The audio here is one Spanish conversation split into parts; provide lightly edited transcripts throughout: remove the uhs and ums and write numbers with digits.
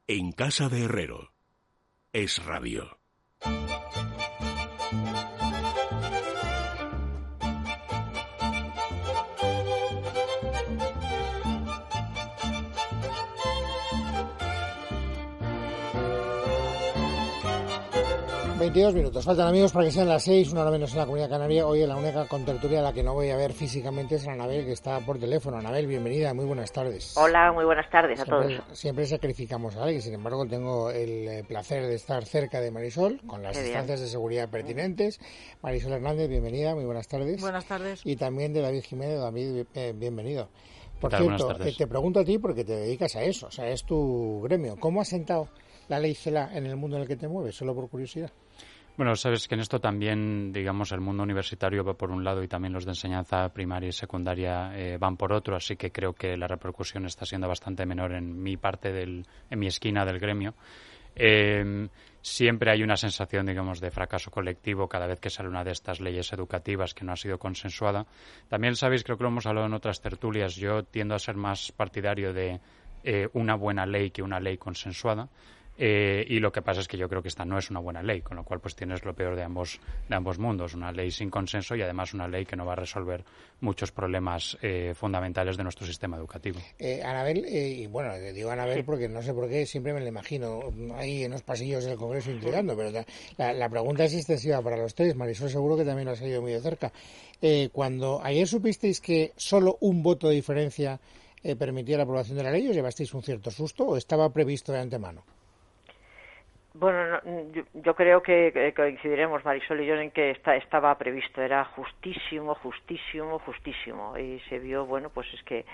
En casa de Herrero. Es Radio. ...22 faltan, amigos, para que sean las 6, una hora menos en la Comunidad Canaria. Hoy la única contertulia a la que no voy a ver físicamente es a Anabel, que está por teléfono. Anabel, bienvenida, muy buenas tardes. Hola, muy buenas tardes a todos. Siempre sacrificamos a alguien, sin embargo tengo el placer de estar cerca de Marisol, con las distancias de seguridad pertinentes. Marisol Hernández, bienvenida, muy buenas tardes. Buenas tardes. Y también de David Jiménez. David, bienvenido. Por tal, cierto, te pregunto a ti porque te dedicas a eso, o sea, es tu gremio. ¿Cómo has sentado la ley CELA en el mundo en el que te mueves? Solo por curiosidad. Bueno, sabes que en esto también, digamos, el mundo universitario va por un lado y también los de enseñanza primaria y secundaria van por otro, así que creo que la repercusión está siendo bastante menor en mi parte, en mi esquina del gremio. Siempre hay una sensación, digamos, de fracaso colectivo cada vez que sale una de estas leyes educativas que no ha sido consensuada. También sabéis, creo que lo hemos hablado en otras tertulias, yo tiendo a ser más partidario de una buena ley que una ley consensuada. Y lo que pasa es que yo creo que esta no es una buena ley, con lo cual pues tienes lo peor de ambos mundos, una ley sin consenso y además una ley que no va a resolver muchos problemas fundamentales de nuestro sistema educativo. Anabel, y bueno, digo Anabel porque no sé por qué, siempre me lo imagino ahí en los pasillos del Congreso intrigando, pero la pregunta es extensiva para los tres. Marisol, seguro que también lo has seguido muy de cerca. Cuando ayer supisteis que solo un voto de diferencia permitía la aprobación de la ley, ¿os llevasteis un cierto susto o estaba previsto de antemano? Bueno, yo creo que coincidiremos, Marisol y yo, en que estaba previsto, era justísimo, y se vio, bueno, pues es que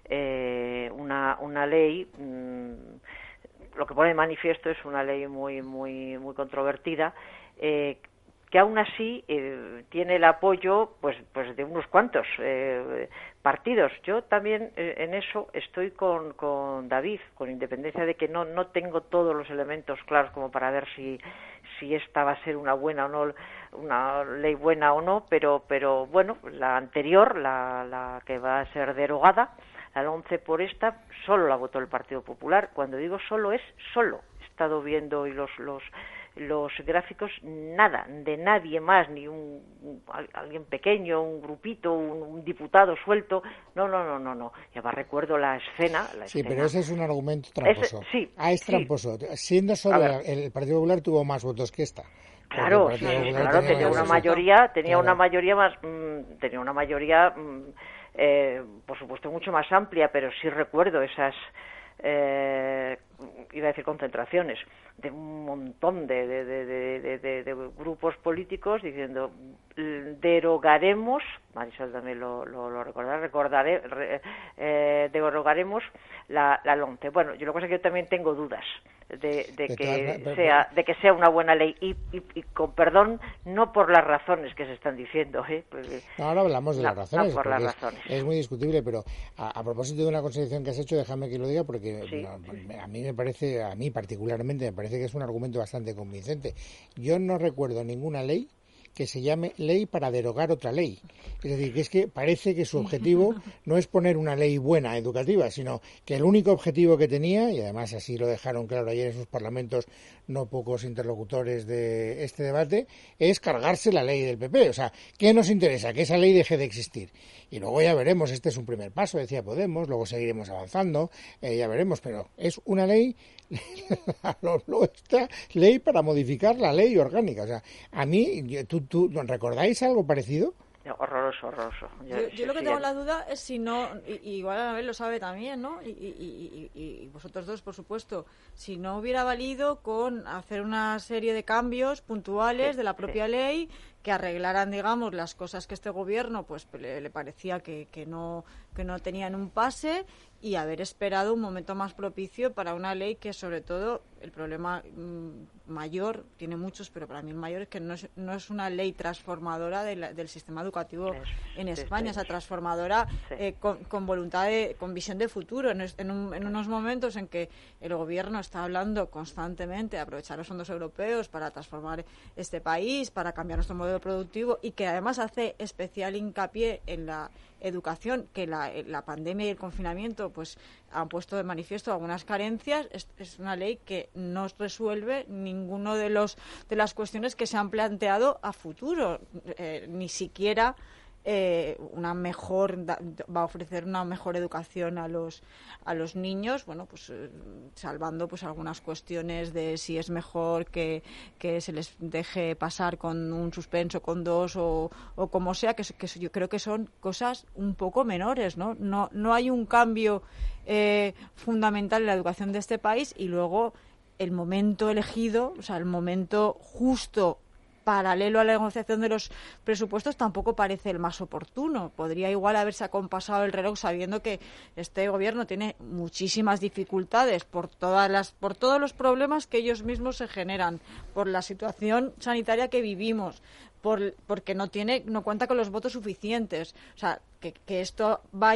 una ley, lo que pone de manifiesto es una ley muy controvertida, que aún así tiene el apoyo pues de unos cuantos partidos. Yo también en eso estoy con David, con independencia de que no tengo todos los elementos claros como para ver si esta va a ser una buena o no, una ley buena o no, pero bueno, la anterior, la que va a ser derogada, la 11 por esta, solo la votó el Partido Popular. Cuando digo solo, es solo. He estado viendo y los gráficos, nada, de nadie más, ni alguien pequeño, un grupito, un diputado suelto, no. Ya me recuerdo la escena. Sí, pero ese es un argumento tramposo. Es tramposo. Siendo solo el Partido Popular tuvo más votos que esta. Claro, tenía una mayoría, por supuesto, mucho más amplia, pero sí recuerdo esas iba a decir concentraciones de un montón de grupos políticos diciendo derogaremos, Marisol también lo derogaremos la 11. Bueno, yo lo que pasa es que yo también tengo dudas de que sea una buena ley y con perdón, no por las razones que se están diciendo, No, ahora hablamos de las razones, no por las razones. Es muy discutible, pero a propósito de una consideración que has hecho, déjame que lo diga porque a mí particularmente me parece que es un argumento bastante convincente. Yo no recuerdo ninguna ley que se llame ley para derogar otra ley. Es decir, que es que parece que su objetivo no es poner una ley buena, educativa, sino que el único objetivo que tenía, y además así lo dejaron claro ayer en sus parlamentos no pocos interlocutores de este debate, es cargarse la ley del PP. O sea, ¿qué nos interesa? Que esa ley deje de existir. Y luego ya veremos, este es un primer paso, decía Podemos, luego seguiremos avanzando, ya veremos, pero es una ley, esta ley para modificar la ley orgánica. O sea, a mí, ¿tú recordáis algo parecido? Horroroso. Yo lo que tengo la duda es si no, igual Anabel lo sabe también, ¿no? Y vosotros dos, por supuesto, si no hubiera valido con hacer una serie de cambios puntuales de la propia ley que arreglaran, digamos, las cosas que este gobierno pues le parecía que no tenían un pase, y haber esperado un momento más propicio para una ley que, sobre todo, el problema mayor, tiene muchos, pero para mí el mayor es que no es una ley transformadora del sistema educativo en España, o sea, transformadora con voluntad, con visión de futuro, en unos momentos en que el gobierno está hablando constantemente de aprovechar los fondos europeos para transformar este país, para cambiar nuestro modelo modelo productivo y que además hace especial hincapié en la educación, que la pandemia y el confinamiento pues han puesto de manifiesto algunas carencias. Es una ley que no resuelve ninguno de las cuestiones que se han planteado a futuro, ni siquiera va a ofrecer una mejor educación a los niños, bueno, pues salvando pues algunas cuestiones de si es mejor que se les deje pasar con un suspenso, con 2 o como sea, que yo creo que son cosas un poco menores, ¿no? No hay un cambio fundamental en la educación de este país, y luego el momento elegido, o sea, el momento justo paralelo a la negociación de los presupuestos tampoco parece el más oportuno. Podría igual haberse acompasado el reloj sabiendo que este gobierno tiene muchísimas dificultades por todos los problemas que ellos mismos se generan, por la situación sanitaria que vivimos, porque no cuenta con los votos suficientes. O sea, que esto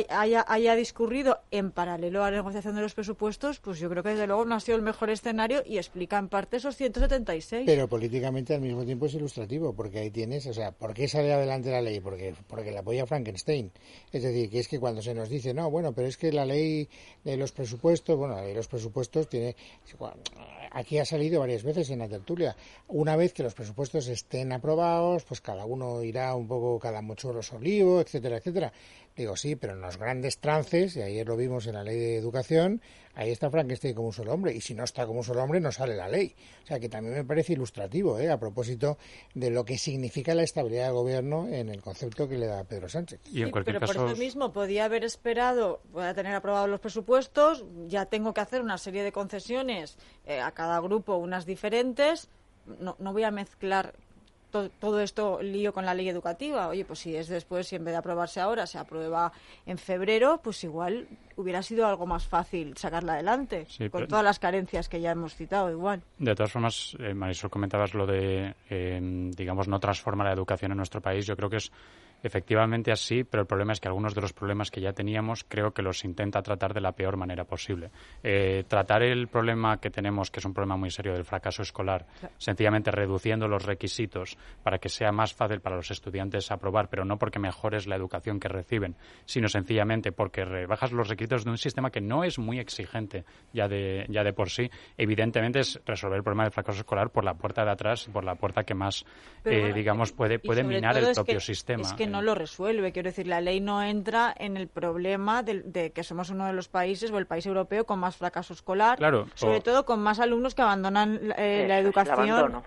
haya discurrido en paralelo a la negociación de los presupuestos, pues yo creo que desde luego no ha sido el mejor escenario y explica en parte esos 176. Pero políticamente al mismo tiempo es ilustrativo, porque ahí tienes, o sea, ¿por qué sale adelante la ley? Porque la apoya Frankenstein. Es decir, que es que cuando se nos dice, no, bueno, pero es que la ley de los presupuestos, bueno, la ley de los presupuestos tiene... Aquí ha salido varias veces en la tertulia. Una vez que los presupuestos estén aprobados, pues cada uno irá un poco, cada mochuelo su olivo, etcétera, etcétera. Digo, sí, pero en los grandes trances, y ayer lo vimos en la ley de educación, ahí está Frankenstein como un solo hombre, y si no está como un solo hombre no sale la ley. O sea que también me parece ilustrativo, a propósito de lo que significa la estabilidad del gobierno en el concepto que le da Pedro Sánchez. Y en cualquier caso, por eso mismo podía haber esperado, voy a tener aprobados los presupuestos, ya tengo que hacer una serie de concesiones a cada grupo, unas diferentes, no voy a mezclar todo esto lío con la ley educativa. Oye, pues si es después, si en vez de aprobarse ahora se aprueba en febrero, pues igual hubiera sido algo más fácil sacarla adelante, sí, con todas las carencias que ya hemos citado igual. De todas formas, Marisol, comentabas lo de, digamos, no transforma la educación en nuestro país. Yo creo que es efectivamente así, pero el problema es que algunos de los problemas que ya teníamos creo que los intenta tratar de la peor manera posible. Tratar el problema que tenemos, que es un problema muy serio del fracaso escolar, sencillamente reduciendo los requisitos para que sea más fácil para los estudiantes aprobar, pero no porque mejores la educación que reciben, sino sencillamente porque rebajas los requisitos de un sistema que no es muy exigente ya de por sí. Evidentemente es resolver el problema del fracaso escolar por la puerta de atrás, por la puerta que más, digamos, puede minar el propio sistema. Es que no lo resuelve. Quiero decir, la ley no entra en el problema de que somos uno de los países o el país europeo con más fracaso escolar, claro, sobre todo con más alumnos que abandonan la educación.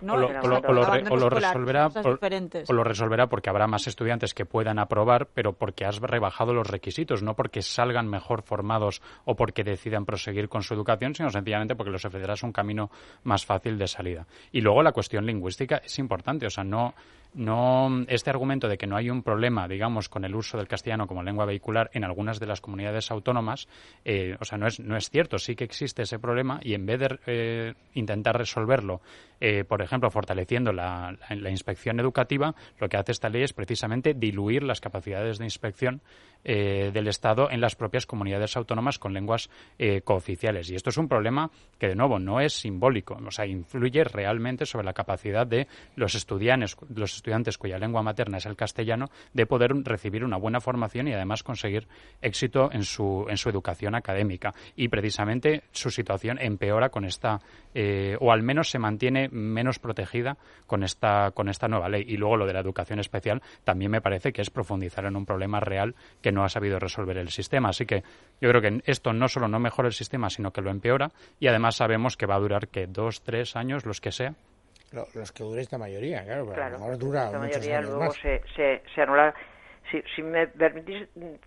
O lo resolverá porque habrá más estudiantes que puedan aprobar, pero porque has rebajado los requisitos, no porque salgan mejor formados o porque decidan proseguir con su educación, sino sencillamente porque les ofrecerás un camino más fácil de salida. Y luego la cuestión lingüística es importante, o sea, no este argumento de que no hay un problema, digamos, con el uso del castellano como lengua vehicular en algunas de las comunidades autónomas, o sea, no es cierto. Sí que existe ese problema y en vez de intentar resolverlo, por ejemplo, fortaleciendo la inspección educativa, lo que hace esta ley es precisamente diluir las capacidades de inspección del Estado en las propias comunidades autónomas con lenguas cooficiales. Y esto es un problema que, de nuevo, no es simbólico, o sea, influye realmente sobre la capacidad de los estudiantes cuya lengua materna es el castellano de poder recibir una buena formación y además conseguir éxito en su educación académica. Y precisamente su situación empeora con esta, o al menos se mantiene menos protegida con esta nueva ley. Y luego lo de la educación especial también me parece que es profundizar en un problema real que no ha sabido resolver el sistema. Así que yo creo que esto no solo no mejora el sistema, sino que lo empeora, y además sabemos que va a durar, ¿qué? 2, 3 años, los que sea. Los que dure esta mayoría, claro, pero claro, a lo mejor dura esta muchos mayoría años luego más. se anula. Si me permitís,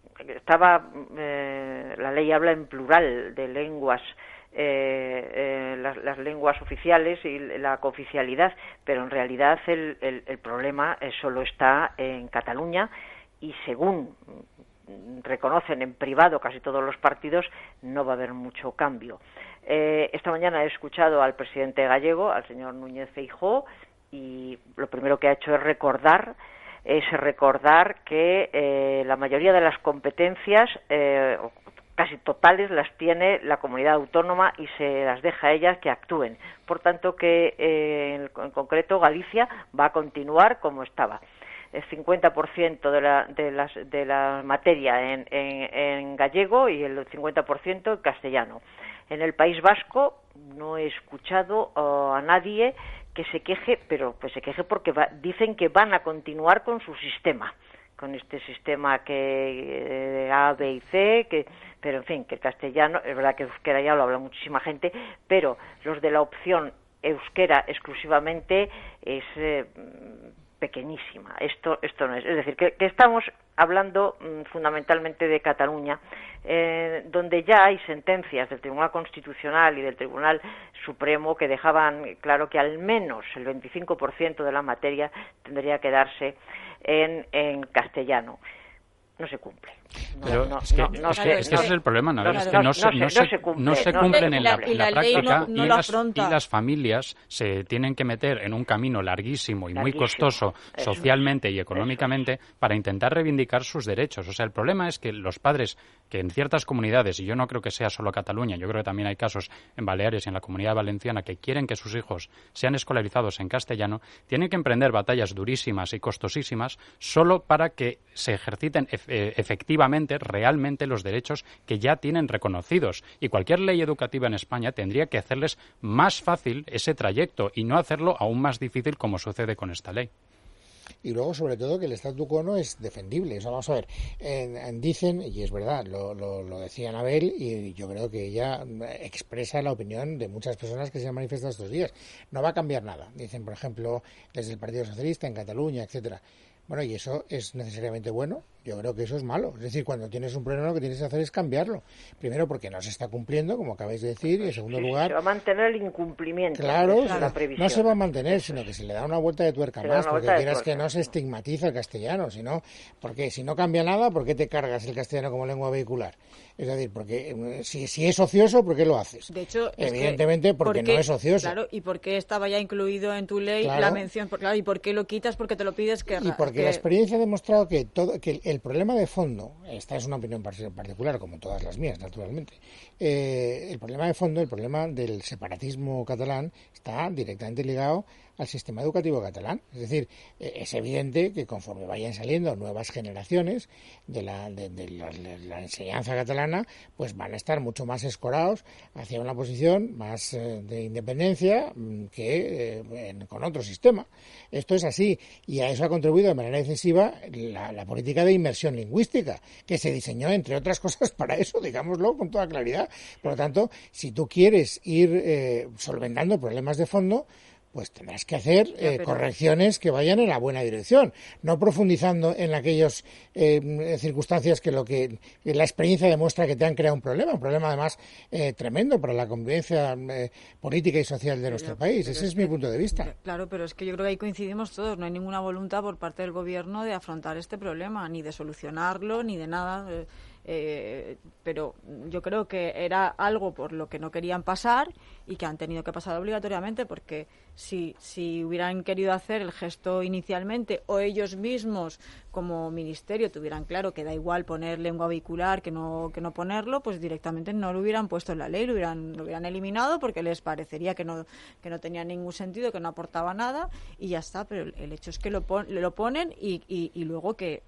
la ley habla en plural de lenguas, las lenguas oficiales y la cooficialidad, pero en realidad el problema solo está en Cataluña, y según reconocen en privado casi todos los partidos, no va a haber mucho cambio. Esta mañana he escuchado al presidente gallego, al señor Núñez Feijóo, y lo primero que ha hecho es recordar que la mayoría de las competencias, casi totales las tiene la comunidad autónoma y se las deja a ellas que actúen. Por tanto, que en concreto Galicia va a continuar como estaba. El 50% de la materia en gallego y el 50% en castellano. En el País Vasco no he escuchado a nadie que se queje, pero pues se queje porque dicen que van a continuar con su sistema, con este sistema que A, B y C, pero en fin, que el castellano, es verdad que euskera ya lo habla muchísima gente, pero los de la opción euskera exclusivamente es pequeñísima. Esto no es. Es decir, que estamos hablando fundamentalmente de Cataluña, donde ya hay sentencias del Tribunal Constitucional y del Tribunal Supremo que dejaban claro que al menos el 25% de la materia tendría que darse en castellano. No se cumple. Es que ese es el problema, ¿no? Es que no se cumplen en la práctica y las familias se tienen que meter en un camino larguísimo y muy costoso socialmente y económicamente para intentar reivindicar sus derechos. O sea, el problema es que los padres que en ciertas comunidades, y yo no creo que sea solo Cataluña, yo creo que también hay casos en Baleares y en la Comunidad Valenciana que quieren que sus hijos sean escolarizados en castellano, tienen que emprender batallas durísimas y costosísimas solo para que se ejerciten efectivamente, realmente los derechos que ya tienen reconocidos. Y cualquier ley educativa en España tendría que hacerles más fácil ese trayecto y no hacerlo aún más difícil como sucede con esta ley. Y luego, sobre todo, que el statu quo no es defendible. Eso vamos a ver. Dicen, y es verdad, lo decía Anabel, y yo creo que ella expresa la opinión de muchas personas que se han manifestado estos días. No va a cambiar nada. Dicen, por ejemplo, desde el Partido Socialista, en Cataluña, etcétera. Bueno, ¿y eso es necesariamente bueno? Yo creo que eso es malo. Es decir, cuando tienes un problema lo que tienes que hacer es cambiarlo. Primero porque no se está cumpliendo, como acabáis de decir, y en segundo lugar... Se va a mantener el incumplimiento. Claro, no se va a mantener, sino que se le da una vuelta de tuerca más, porque quieras que no se estigmatiza el castellano, sino porque si no cambia nada, ¿por qué te cargas el castellano como lengua vehicular? Es decir, porque si es ocioso, ¿por qué lo haces? De hecho, evidentemente porque no es ocioso. Claro, y porque estaba ya incluido en tu ley la mención, claro, y por qué lo quitas, porque te lo pides que... Y porque la experiencia ha demostrado que el problema de fondo, esta es una opinión particular, como todas las mías, naturalmente, el problema de fondo, el problema del separatismo catalán, está directamente ligado al sistema educativo catalán. Es decir, es evidente que conforme vayan saliendo nuevas generaciones de la enseñanza catalana, pues van a estar mucho más escorados hacia una posición más de independencia que con otro sistema. Esto es así, y a eso ha contribuido de manera decisiva la política de inmersión lingüística, que se diseñó, entre otras cosas, para eso, digámoslo con toda claridad. Por lo tanto, si tú quieres ir solventando problemas de fondo, pues tendrás que hacer correcciones que vayan en la buena dirección, no profundizando en aquellas circunstancias que la experiencia demuestra que te han creado un problema además tremendo para la convivencia política y social de nuestro país. Ese es mi punto de vista. Claro, pero es que yo creo que ahí coincidimos todos. No hay ninguna voluntad por parte del Gobierno de afrontar este problema, ni de solucionarlo, ni de nada. Pero yo creo que era algo por lo que no querían pasar y que han tenido que pasar obligatoriamente, porque si hubieran querido hacer el gesto inicialmente, o ellos mismos como ministerio tuvieran claro que da igual poner lengua vehicular que no ponerlo, pues directamente no lo hubieran puesto en la ley, lo hubieran eliminado porque les parecería que no tenía ningún sentido, que no aportaba nada, y ya está. Pero el hecho es que lo ponen y luego que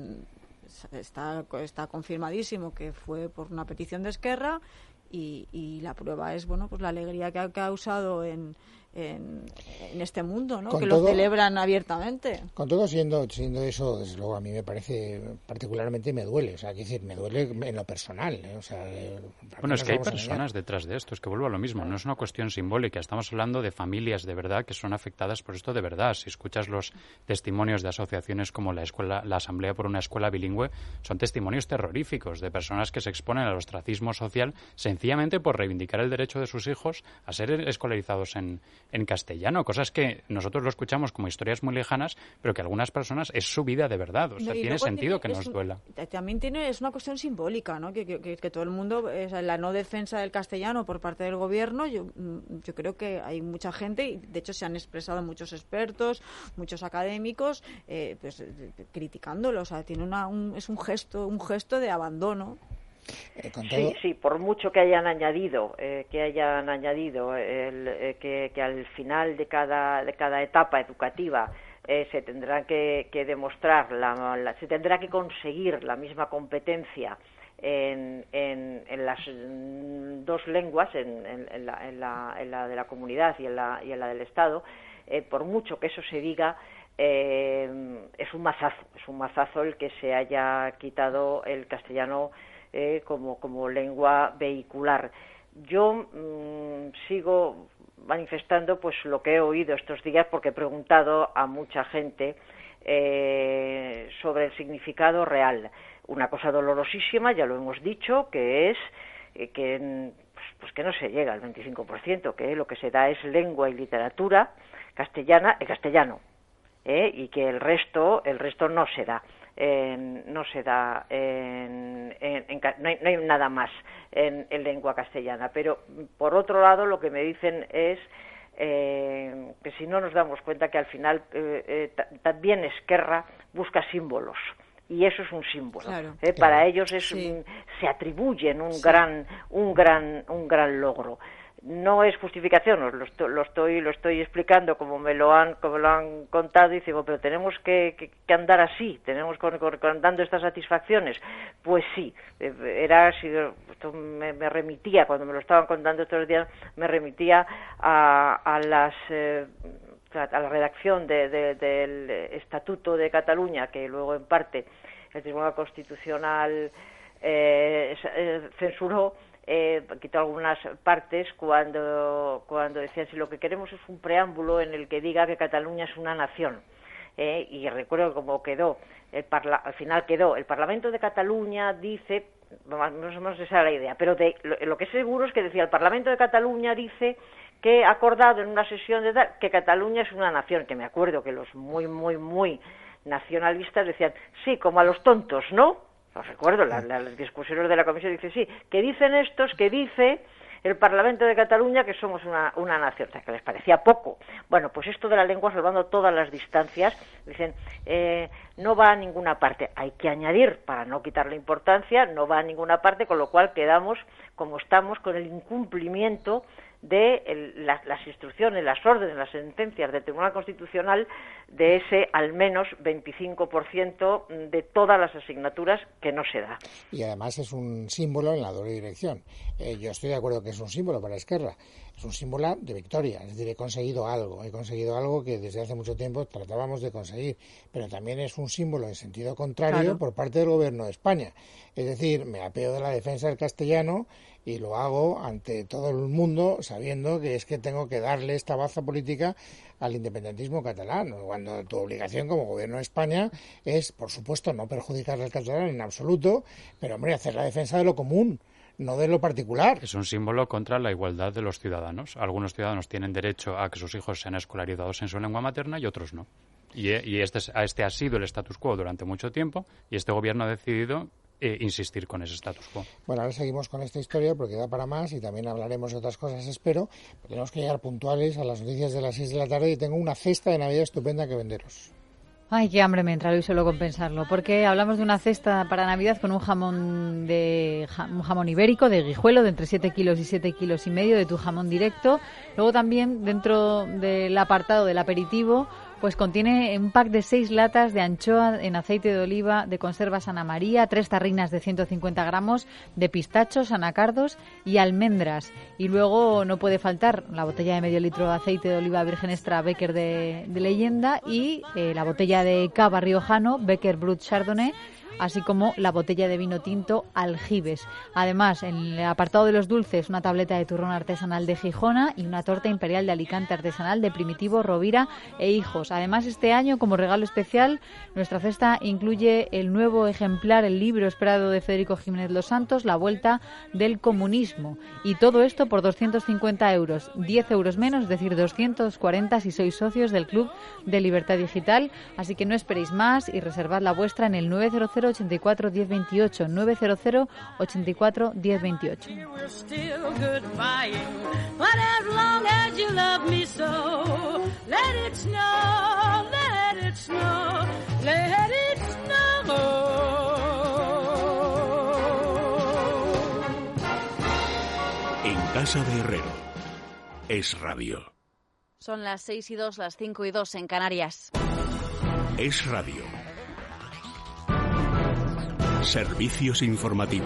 está confirmadísimo que fue por una petición de Esquerra, y la prueba es pues la alegría que ha causado en este mundo, ¿no? Que lo celebran abiertamente. Con todo, siendo eso, desde luego a mí me parece particularmente, me duele, o sea, quiero decir, me duele en lo personal, ¿eh? O sea, bueno, es que hay personas detrás de esto, es que vuelvo a lo mismo, no es una cuestión simbólica, estamos hablando de familias de verdad que son afectadas por esto de verdad. Si escuchas los testimonios de asociaciones como la Asamblea por una Escuela Bilingüe, son testimonios terroríficos de personas que se exponen al ostracismo social sencillamente por reivindicar el derecho de sus hijos a ser escolarizados en castellano, cosas que nosotros lo escuchamos como historias muy lejanas, pero que algunas personas es su vida de verdad, o sea, tiene sentido que nos duela. También es una cuestión simbólica, ¿no? Que todo el mundo, la no defensa del castellano por parte del Gobierno, yo creo que hay mucha gente, y de hecho se han expresado muchos expertos, muchos académicos, criticándolo, o sea, tiene es un gesto de abandono. Sí, por mucho que hayan añadido que al final de cada etapa educativa se tendrá que demostrar, se tendrá que conseguir la misma competencia en las dos lenguas, en la de la comunidad y en la del Estado, por mucho que eso se diga, es un mazazo el que se haya quitado el castellano como lengua vehicular. Yo sigo manifestando pues lo que he oído estos días, porque he preguntado a mucha gente sobre el significado real. Una cosa dolorosísima, ya lo hemos dicho, que es que no se llega al 25%, que lo que se da es lengua y literatura castellana, castellano, y que el resto no se da. No hay nada más en lengua castellana. Pero por otro lado, lo que me dicen es que si no nos damos cuenta que al final también Esquerra busca símbolos, y eso es un símbolo. Claro. Para ellos se atribuyen un gran logro. No es justificación, lo estoy explicando como me lo han contado, y digo, pero tenemos que andar así, tenemos dando estas satisfacciones. Pues sí, esto me remitía, cuando me lo estaban contando estos días, me remitía a la redacción del Estatuto de Cataluña, que luego en parte el Tribunal Constitucional censuró. Quitó algunas partes cuando decían, si lo que queremos es un preámbulo en el que diga que Cataluña es una nación, y recuerdo cómo quedó, al final quedó, el Parlamento de Cataluña dice, más o menos esa era la idea, pero lo que es seguro es que decía, el Parlamento de Cataluña dice que ha acordado en una sesión de tal que Cataluña es una nación, que me acuerdo que los muy nacionalistas decían, sí, como a los tontos, ¿no? Os recuerdo, las discusiones de la comisión dicen, sí, que dicen estos, que dice el Parlamento de Cataluña que somos una nación, o sea, que les parecía poco. Bueno, pues esto de la lengua, salvando todas las distancias, dicen, no va a ninguna parte. Hay que añadir, para no quitarle importancia, no va a ninguna parte, con lo cual quedamos, como estamos, con el incumplimiento de las instrucciones, las órdenes, las sentencias del Tribunal Constitucional de ese al menos 25% de todas las asignaturas que no se da. Y además es un símbolo en la doble dirección. Yo estoy de acuerdo que es un símbolo para Esquerra, es un símbolo de victoria, es decir, he conseguido algo que desde hace mucho tiempo tratábamos de conseguir, pero también es un símbolo en sentido contrario por parte del Gobierno de España. Es decir, me apeo de la defensa del castellano y lo hago ante todo el mundo sabiendo que es que tengo que darle esta baza política al independentismo catalán, cuando tu obligación como Gobierno de España es, por supuesto, no perjudicar al catalán en absoluto, pero, hombre, hacer la defensa de lo común, no de lo particular. Es un símbolo contra la igualdad de los ciudadanos. Algunos ciudadanos tienen derecho a que sus hijos sean escolarizados en su lengua materna y otros no. Y este ha sido el status quo durante mucho tiempo, y este Gobierno ha decidido insistir con ese status quo. Bueno, ahora seguimos con esta historia porque da para más y también hablaremos de otras cosas, espero. Tenemos que llegar puntuales a las noticias de las 6 de la tarde y tengo una cesta de Navidad estupenda que venderos. Ay, qué hambre me entra hoy solo con pensarlo, porque hablamos de una cesta para Navidad con un jamón ibérico de Guijuelo de entre 7 kilos y 7 kilos y medio de tu jamón directo. Luego también dentro del apartado del aperitivo, pues contiene un pack de 6 latas de anchoa en aceite de oliva de conserva Santa María, 3 tarrinas de 150 gramos de pistachos, anacardos y almendras. Y luego no puede faltar la botella de medio litro de aceite de oliva virgen extra Becker de leyenda y la botella de cava riojano Becker Brut Chardonnay, así como la botella de vino tinto Aljibes. Además, en el apartado de los dulces, una tableta de turrón artesanal de Gijona y una torta imperial de Alicante artesanal de Primitivo, Rovira e Hijos. Además, este año, como regalo especial, nuestra cesta incluye el nuevo ejemplar, el libro esperado de Federico Jiménez Los Santos, La Vuelta del Comunismo. Y todo esto por 250 euros, 10 euros menos, es decir, 240 si sois socios del Club de Libertad Digital. Así que no esperéis más y reservad la vuestra en el 900 84 1028 900 84 1028. casa de Herrero. Es Radio. Son las 6:02, las 5:02 en Canarias. Es Radio. Servicios informativos.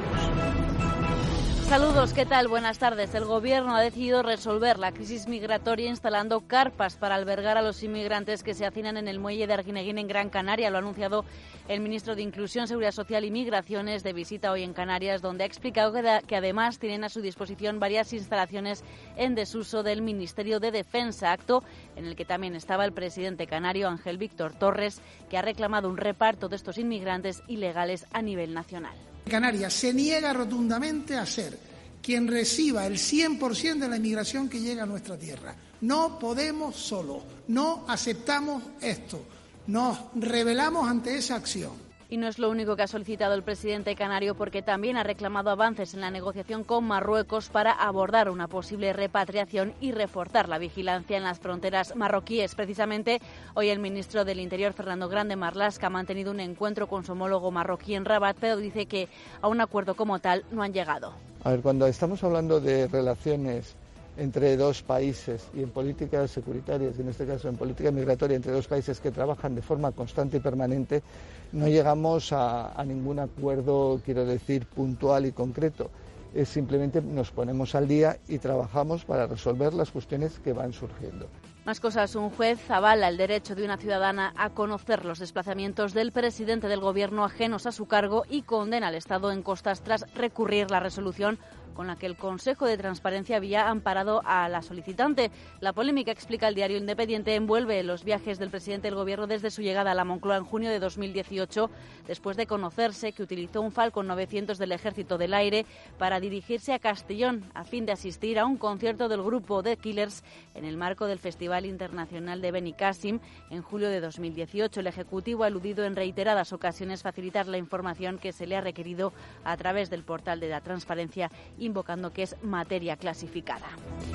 Saludos, ¿qué tal? Buenas tardes. El Gobierno ha decidido resolver la crisis migratoria instalando carpas para albergar a los inmigrantes que se hacinan en el muelle de Arguineguín en Gran Canaria. Lo ha anunciado el ministro de Inclusión, Seguridad Social y Migraciones de visita hoy en Canarias, donde ha explicado que además tienen a su disposición varias instalaciones en desuso del Ministerio de Defensa, acto en el que también estaba el presidente canario Ángel Víctor Torres, que ha reclamado un reparto de estos inmigrantes ilegales a nivel nacional. Canarias se niega rotundamente a ser quien reciba el 100% de la inmigración que llega a nuestra tierra. No podemos solos, no aceptamos esto, nos rebelamos ante esa acción. Y no es lo único que ha solicitado el presidente canario, porque también ha reclamado avances en la negociación con Marruecos para abordar una posible repatriación y reforzar la vigilancia en las fronteras marroquíes. Precisamente hoy el ministro del Interior, Fernando Grande Marlaska, ha mantenido un encuentro con su homólogo marroquí en Rabat, pero dice que a un acuerdo como tal no han llegado. A ver, cuando estamos hablando de relaciones entre dos países y en políticas securitarias, y en este caso en política migratoria, entre dos países que trabajan de forma constante y permanente, no llegamos a ningún acuerdo, quiero decir, puntual y concreto. Es simplemente nos ponemos al día y trabajamos para resolver las cuestiones que van surgiendo. Más cosas, un juez avala el derecho de una ciudadana a conocer los desplazamientos del presidente del Gobierno ajenos a su cargo y condena al Estado en costas tras recurrir la resolución con la que el Consejo de Transparencia había amparado a la solicitante. La polémica, explica el diario Independiente, envuelve los viajes del presidente del Gobierno desde su llegada a la Moncloa en junio de 2018, después de conocerse que utilizó un Falcon 900 del Ejército del Aire para dirigirse a Castellón a fin de asistir a un concierto del grupo The Killers en el marco del Festival Internacional de Benicàssim en julio de 2018. El Ejecutivo ha eludido en reiteradas ocasiones facilitar la información que se le ha requerido a través del portal de la transparencia, invocando que es materia clasificada.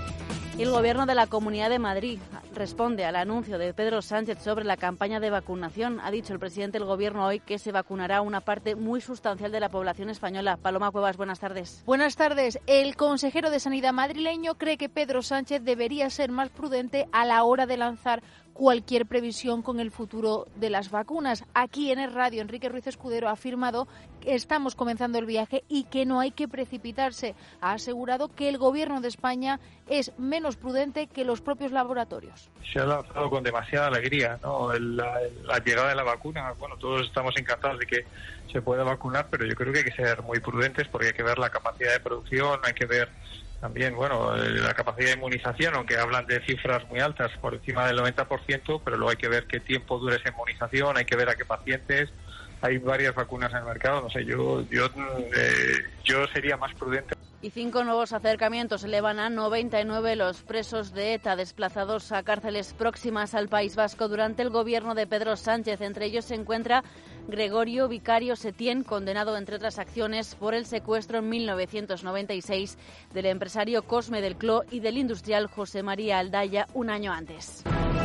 El Gobierno de la Comunidad de Madrid responde al anuncio de Pedro Sánchez sobre la campaña de vacunación. Ha dicho el presidente del Gobierno hoy que se vacunará una parte muy sustancial de la población española. Paloma Cuevas, buenas tardes. Buenas tardes. El consejero de Sanidad madrileño cree que Pedro Sánchez debería ser más prudente a la hora de lanzar cualquier previsión con el futuro de las vacunas. Aquí en el radio, Enrique Ruiz Escudero ha afirmado que estamos comenzando el viaje y que no hay que precipitarse. Ha asegurado que el Gobierno de España es menos prudente que los propios laboratorios. Se ha lanzado con demasiada alegría, ¿no? La llegada de la vacuna. Bueno, todos estamos encantados de que se pueda vacunar, pero yo creo que hay que ser muy prudentes porque hay que ver la capacidad de producción, hay que ver también, bueno, la capacidad de inmunización, aunque hablan de cifras muy altas, por encima del 90%, pero luego hay que ver qué tiempo dura esa inmunización, hay que ver a qué pacientes. Hay varias vacunas en el mercado, no sé, yo sería más prudente. Y 5 nuevos acercamientos elevan a 99 los presos de ETA desplazados a cárceles próximas al País Vasco durante el gobierno de Pedro Sánchez. Entre ellos se encuentra Gregorio Vicario Setién, condenado, entre otras acciones, por el secuestro en 1996 del empresario Cosme del Cló y del industrial José María Aldaya un año antes.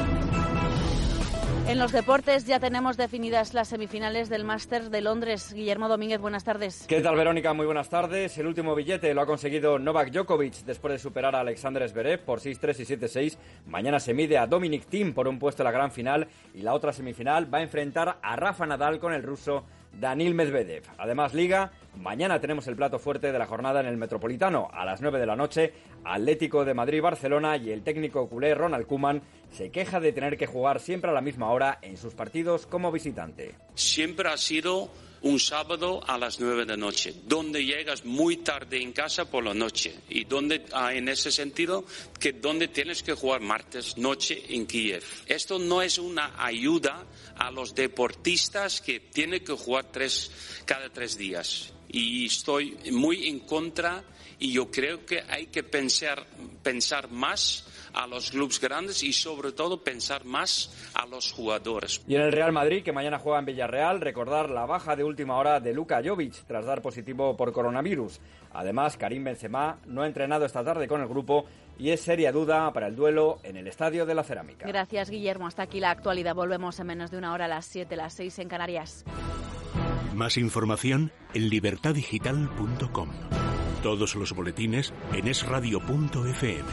En los deportes ya tenemos definidas las semifinales del Masters de Londres. Guillermo Domínguez, buenas tardes. ¿Qué tal, Verónica? Muy buenas tardes. El último billete lo ha conseguido Novak Djokovic después de superar a Alexander Zverev por 6-3 y 7-6. Mañana se mide a Dominic Thiem por un puesto en la gran final y la otra semifinal va a enfrentar a Rafa Nadal con el ruso Daniil Medvedev. Además, Liga, mañana tenemos el plato fuerte de la jornada en el Metropolitano. A las 9 de la noche, Atlético de Madrid-Barcelona, y el técnico culé Ronald Koeman se queja de tener que jugar siempre a la misma hora en sus partidos como visitante. Siempre ha sido un sábado a las 9 de la noche, donde llegas muy tarde en casa por la noche y donde, en ese sentido, donde tienes que jugar martes noche en Kiev. Esto no es una ayuda a los deportistas que tienen que jugar cada 3 días. Y estoy muy en contra, y yo creo que hay que pensar más a los clubes grandes y sobre todo pensar más a los jugadores. Y en el Real Madrid, que mañana juega en Villarreal, recordar la baja de última hora de Luka Jovic tras dar positivo por coronavirus. Además, Karim Benzema no ha entrenado esta tarde con el grupo y es seria duda para el duelo en el Estadio de la Cerámica. Gracias, Guillermo. Hasta aquí la actualidad. Volvemos en menos de una hora a las 7, las 6 en Canarias. Más información en libertadigital.com. Todos los boletines en esradio.fm.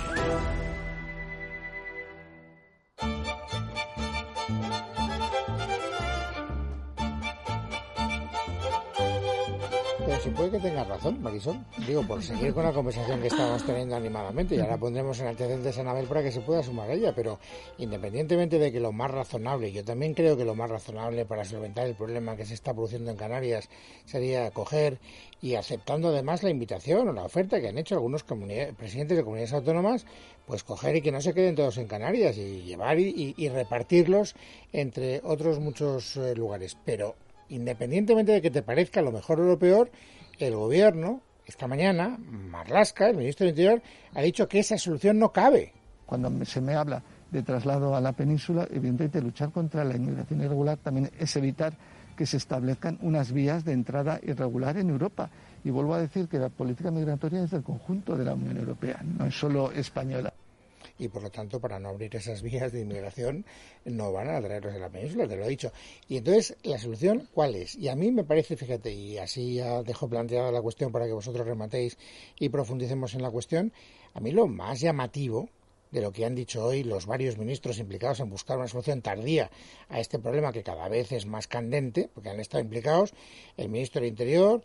Pero si puede que tengas razón, Marisol. Digo, por seguir con la conversación que estábamos teniendo animadamente, y ahora pondremos en antecedentes a Anabel para que se pueda sumar a ella, pero independientemente de que lo más razonable, yo también creo que lo más razonable para solventar el problema que se está produciendo en Canarias sería coger y aceptando además la invitación o la oferta que han hecho algunos presidentes de comunidades autónomas, pues coger y que no se queden todos en Canarias y llevar y repartirlos entre otros muchos lugares. Pero independientemente de que te parezca lo mejor o lo peor, el gobierno, esta mañana, Marlaska, el ministro del Interior, ha dicho que esa solución no cabe. Cuando se me habla de traslado a la península, evidentemente luchar contra la inmigración irregular también es evitar que se establezcan unas vías de entrada irregular en Europa. Y vuelvo a decir que la política migratoria es del conjunto de la Unión Europea, no es solo española. Y por lo tanto, para no abrir esas vías de inmigración, no van a traerlos de la península, te lo he dicho. Y entonces, ¿la solución cuál es? Y a mí me parece, fíjate, y así ya dejo planteada la cuestión para que vosotros rematéis y profundicemos en la cuestión, a mí lo más llamativo de lo que han dicho hoy los varios ministros implicados en buscar una solución tardía a este problema que cada vez es más candente, porque han estado implicados el ministro del Interior,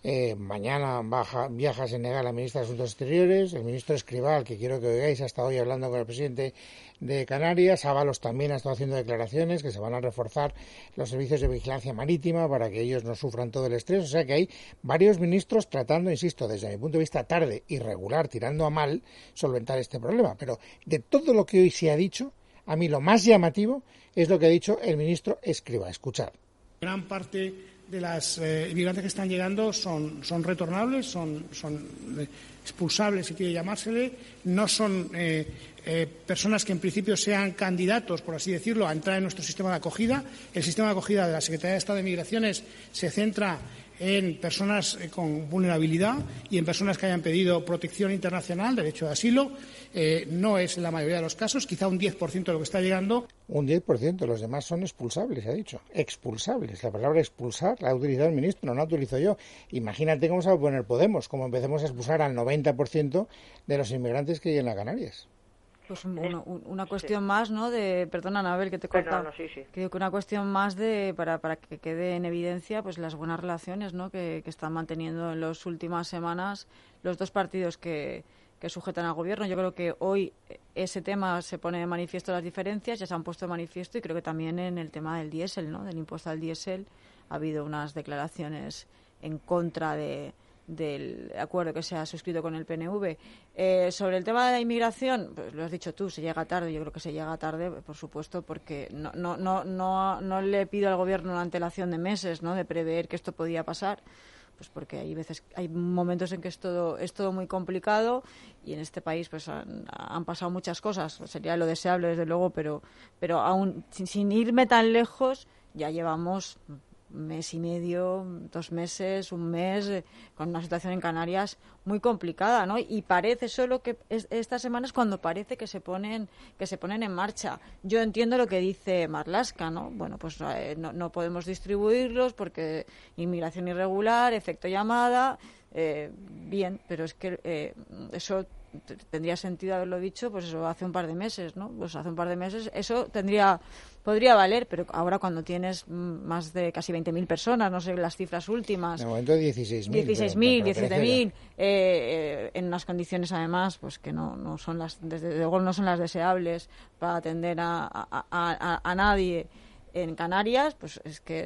mañana viaja a Senegal la ministra de Asuntos Exteriores, el ministro Escrivá, que quiero que oigáis, ha estado hoy hablando con el presidente de Canarias, Ábalos también ha estado haciendo declaraciones que se van a reforzar los servicios de vigilancia marítima para que ellos no sufran todo el estrés, o sea que hay varios ministros tratando, insisto, desde mi punto de vista tarde, irregular, tirando a mal, solventar este problema, pero de todo lo que hoy se ha dicho, a mí lo más llamativo es lo que ha dicho el ministro Escrivá. Escuchad. Gran parte de las inmigrantes que están llegando son retornables, son expulsables, si quiere llamársele, no son personas que en principio sean candidatos, por así decirlo, a entrar en nuestro sistema de acogida. El sistema de acogida de la Secretaría de Estado de Migraciones se centra en personas con vulnerabilidad y en personas que hayan pedido protección internacional, derecho de asilo. No es la mayoría de los casos, quizá un 10% de lo que está llegando. Un 10%, los demás son expulsables, ha dicho. Expulsables. La palabra expulsar la ha utilizado el ministro, no la utilizo yo. Imagínate cómo se va a poner Podemos, como empecemos a expulsar al 90% de los inmigrantes que llegan a Canarias. Pues una cuestión más, ¿no? Perdona, Anabel, que te corta. No, sí. Creo que una cuestión más para que quede en evidencia pues las buenas relaciones, ¿no? que están manteniendo en las últimas semanas los dos partidos que sujetan al gobierno. Yo creo que hoy ese tema se pone de manifiesto, las diferencias ya se han puesto de manifiesto, y creo que también en el tema del diésel, ¿no? Del impuesto al diésel ha habido unas declaraciones en contra del acuerdo que se ha suscrito con el PNV. Sobre el tema de la inmigración, pues lo has dicho tú, se llega tarde. Yo creo que se llega tarde, por supuesto, porque no le pido al gobierno una antelación de meses, ¿no? De prever que esto podía pasar, pues porque hay momentos en que es todo muy complicado, y en este país pues han pasado muchas cosas. Sería lo deseable, desde luego, pero aún sin irme tan lejos, ya llevamos mes y medio, 2 meses, un mes, con una situación en Canarias muy complicada, ¿no? Y parece solo que estas semanas cuando parece que se ponen en marcha. Yo entiendo lo que dice Marlaska, ¿no? Bueno, pues no podemos distribuirlos porque inmigración irregular, efecto llamada, bien, pero es que eso tendría sentido haberlo dicho, pues eso hace un par de meses, ¿no? Pues hace un par de meses eso podría valer, pero ahora cuando tienes más de casi 20.000 personas, no sé las cifras últimas. De momento 16.000. 17.000, en unas condiciones además pues que no son desde luego no son las deseables para atender a nadie en Canarias, pues es que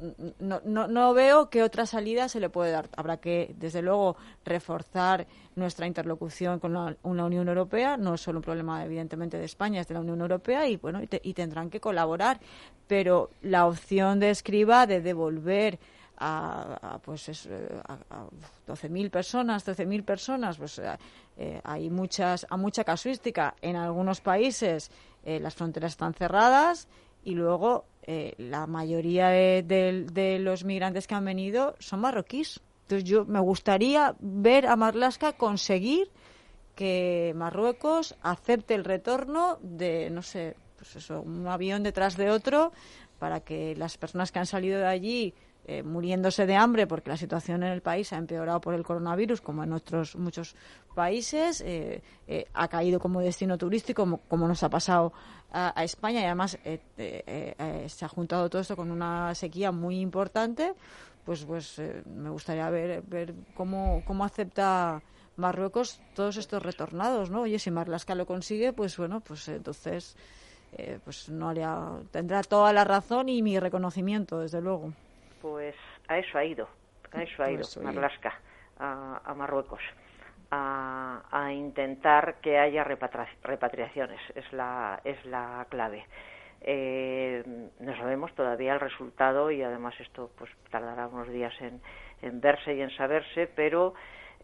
no veo qué otra salida se le puede dar. Habrá que, desde luego, reforzar nuestra interlocución con una Unión Europea. No es solo un problema, evidentemente, de España, es de la Unión Europea, y bueno, y tendrán que colaborar. Pero la opción de Escrivá de devolver a 12.000 personas, 13.000 personas, pues hay mucha casuística. En algunos países las fronteras están cerradas, y luego la mayoría de los migrantes que han venido son marroquíes. Entonces me gustaría ver a Marlaska conseguir que Marruecos acepte el retorno de, no sé, pues eso, un avión detrás de otro, para que las personas que han salido de allí muriéndose de hambre porque la situación en el país ha empeorado por el coronavirus, como en otros muchos países, ha caído como destino turístico, como nos ha pasado a España, y además se ha juntado todo esto con una sequía muy importante. Pues me gustaría ver cómo acepta Marruecos todos estos retornados, ¿no? Oye, si Marlaska lo consigue, pues bueno, pues entonces tendrá toda la razón y mi reconocimiento, desde luego. Pues a eso ha ido Marlaska, a Marruecos, a intentar que haya repatriaciones, es la clave. No sabemos todavía el resultado, y además esto pues tardará unos días en verse y en saberse, pero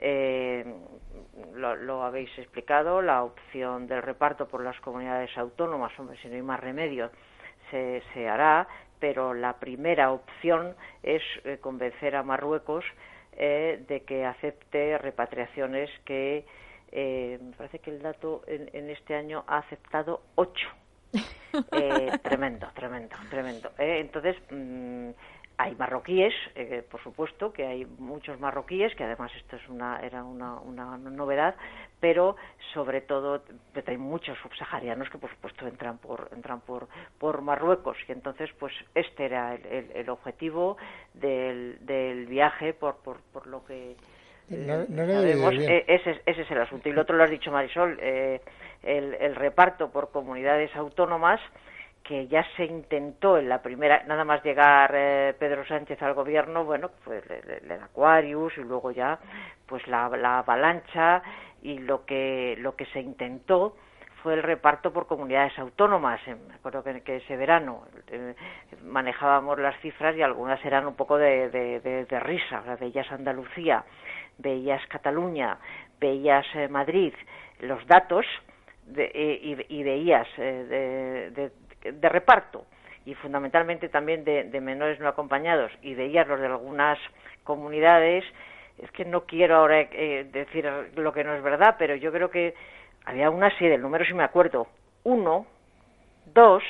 lo habéis explicado, la opción del reparto por las comunidades autónomas, hombre, si no hay más remedio, se hará, pero la primera opción es convencer a Marruecos de que acepte repatriaciones que me parece que el dato en este año ha aceptado 8. Tremendo. Entonces, hay marroquíes, por supuesto, que hay muchos marroquíes, que además esto era una novedad, pero sobre todo hay muchos subsaharianos que por supuesto entran por Marruecos, y entonces pues este era el objetivo del viaje, por lo que sabemos, ese es el asunto. Y lo otro lo has dicho, Marisol, el reparto por comunidades autónomas, que ya se intentó en la primera, nada más llegar Pedro Sánchez al gobierno, bueno, pues el Aquarius, y luego ya pues la avalancha, y lo que se intentó fue el reparto por comunidades autónomas. Me acuerdo que ese verano manejábamos las cifras y algunas eran un poco de risa. Veías Andalucía, veías Cataluña, veías Madrid, los datos y veías de reparto, y fundamentalmente también de menores no acompañados, y veías los de algunas comunidades. Es que no quiero ahora decir lo que no es verdad, pero yo creo que había una serie, el número sí me acuerdo, 1, 2,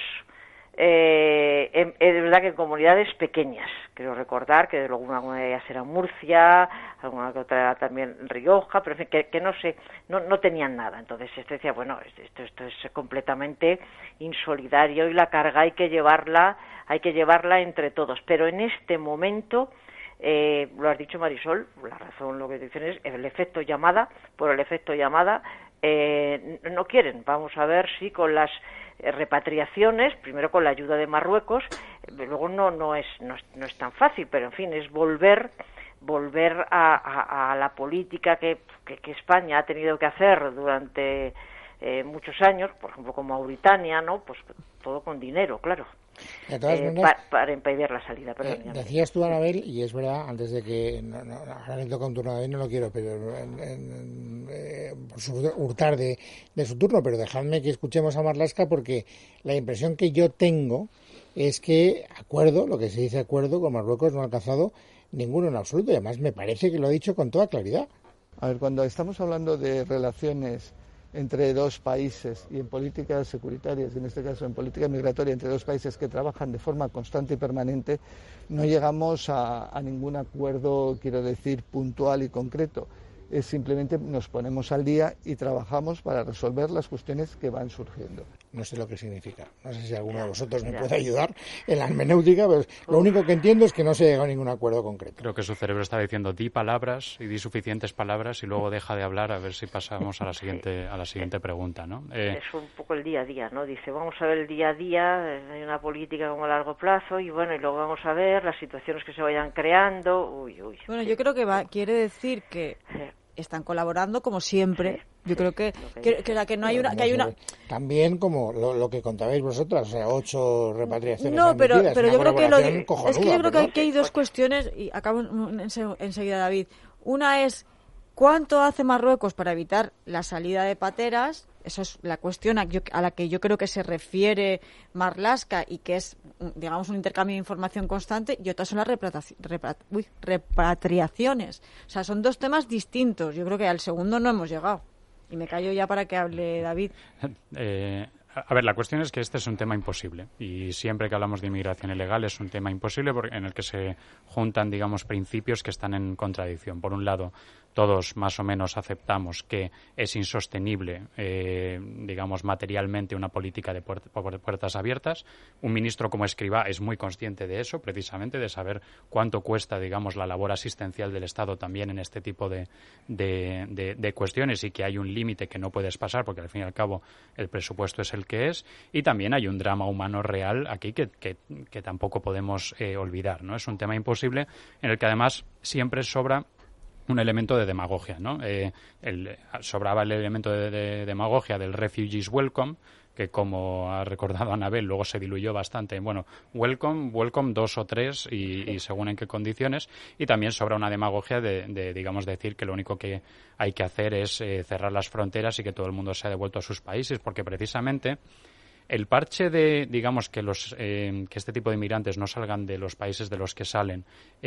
es verdad que en comunidades pequeñas, creo recordar que luego alguna de ellas era Murcia, alguna que otra también Rioja, pero en fin, que no sé, no tenían nada. Entonces esto decía, bueno, esto es completamente insolidario, y la carga hay que llevarla entre todos. Pero en este momento, lo has dicho, Marisol, la razón, lo que dicen es el efecto llamada, por el efecto llamada no quieren. Vamos a ver si con las repatriaciones, primero con la ayuda de Marruecos, luego no es tan fácil, pero en fin, es volver a la política que España ha tenido que hacer durante muchos años, por ejemplo con Mauritania, ¿no? Pues todo con dinero, claro. De todas maneras, para impedir la salida. Decías tú, Anabel, y es verdad, antes de que ahora le toca un turno a David, no lo quiero, pero por hurtar de su turno, pero dejadme que escuchemos a Marlaska, porque la impresión que yo tengo es que lo que se dice acuerdo con Marruecos no ha alcanzado ninguno en absoluto, y además me parece que lo ha dicho con toda claridad. A ver, cuando estamos hablando de relaciones entre dos países, y en políticas securitarias, y en este caso en política migratoria, entre dos países que trabajan de forma constante y permanente, no llegamos a ningún acuerdo, quiero decir, puntual y concreto. Es simplemente nos ponemos al día y trabajamos para resolver las cuestiones que van surgiendo. No sé lo que significa. No sé si alguno de vosotros me puede ayudar en la hermenéutica, pero lo único que entiendo es que no se llega a ningún acuerdo concreto. Creo que su cerebro está diciendo di palabras y di suficientes palabras y luego deja de hablar, a ver si pasamos a la siguiente pregunta, ¿no? Es un poco el día a día, ¿no? Dice, vamos a ver el día a día, hay una política como a largo plazo, y bueno, y luego vamos a ver las situaciones que se vayan creando. Bueno, yo creo que quiere decir que están colaborando como siempre. Yo creo que no hay una... También como lo que contabais vosotras, o sea, 8 repatriaciones. No, pero yo creo que yo creo que aquí hay dos cuestiones, y acabo enseguida, David. Una es cuánto hace Marruecos para evitar la salida de pateras. Eso es la cuestión a la que yo creo que se refiere Marlaska, y que es, digamos, un intercambio de información constante, y otras son las repatriaciones. O sea, son dos temas distintos. Yo creo que al segundo no hemos llegado. Y me callo ya para que hable David. A ver, la cuestión es que este es un tema imposible y siempre que hablamos de inmigración ilegal es un tema imposible en el que se juntan, digamos, principios que están en contradicción. Por un lado, todos más o menos aceptamos que es insostenible, digamos, materialmente una política de puertas abiertas. Un ministro como Escrivá es muy consciente de eso, precisamente, de saber cuánto cuesta, digamos, la labor asistencial del Estado también en este tipo de cuestiones y que hay un límite que no puedes pasar porque, al fin y al cabo, el presupuesto es el que es. Y también hay un drama humano real aquí que tampoco podemos olvidar, ¿no? Es un tema imposible en el que, además, siempre sobra un elemento de demagogia, ¿no? Sobraba el elemento de demagogia del Refugees Welcome, que, como ha recordado Anabel, luego se diluyó bastante. Bueno, welcome 2 o 3 y según en qué condiciones. Y también sobra una demagogia de digamos, decir que lo único que hay que hacer es cerrar las fronteras y que todo el mundo sea devuelto a sus países, porque precisamente el parche de, digamos, que este tipo de inmigrantes no salgan de los países de los que salen